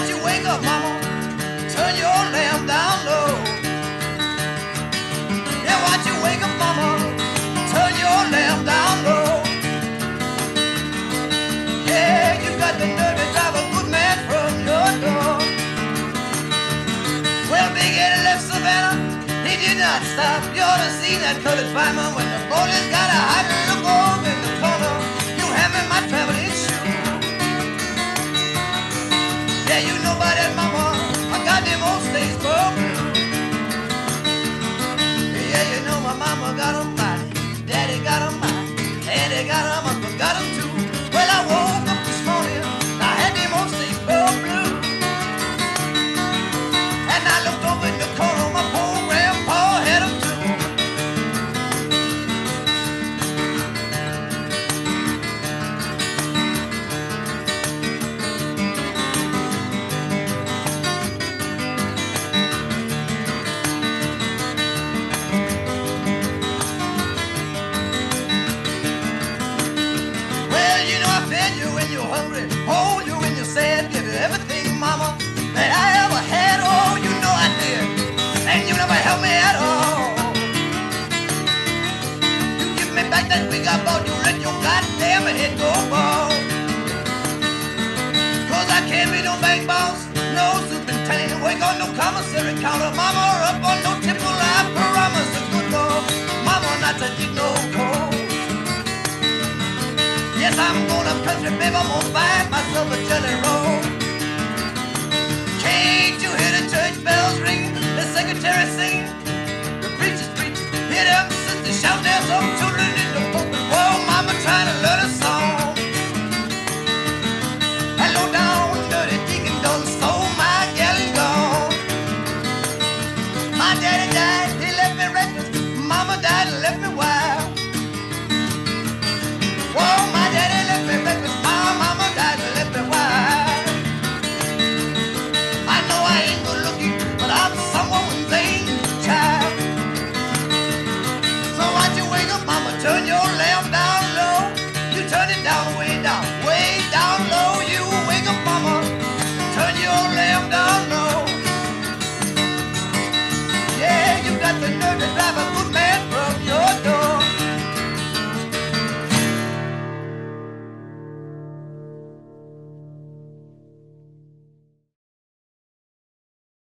you wake up, mama, turn your lamp down low. Yeah, watch you wake up, mama, turn your lamp down low. Yeah, you got the nerve to drive a good man from your door. Well, Big Eddie left Savannah, he did not stop. You ought to see that colored fireman when the police got a hot look over in the corner. You hand me my traveling shoe. Yeah, you know about that, mama, I got them old Statesboro blues. Yeah, you know my mama got 'em body, daddy got 'em body, daddy got 'em, uncle got 'em too. Well, I woke up this morning, I had them old Statesboro blues. And I looked over in the corner, my poor grandpa had 'em too. Well, you know I fed you when you're hungry, hold you when you're sad, give you everything, mama, that I ever had. Oh, you know I did, and you never helped me at all. You give me back that wig I bought, you let your goddamn head go bald. 'Cause I can't be no bank boss, no superintendent, wake on no commissary counter, mama, or up on no temple. I promise a good Lord, mama, not to dig no coal. Yes, I'm going up country, baby, I'm gonna find myself a jelly roll. Can't you hear the church bells ringing, the secretary singing, the preachers preaching, hear them sisters shout, there's some children in the pulpit. Whoa, mama trying to learn a song. And low down dirty deacon done stole my gal and gone. My daddy died, he left me reckless, mama died and left me wild. Whoa, my daddy left me reckless, my mama died and left me wild. I know I ain't good looking, but I'm someone's angel child. So why'd you wake up, mama, turn your lamp down low. You turn it down, way down low. You wake up, mama, turn your lamp down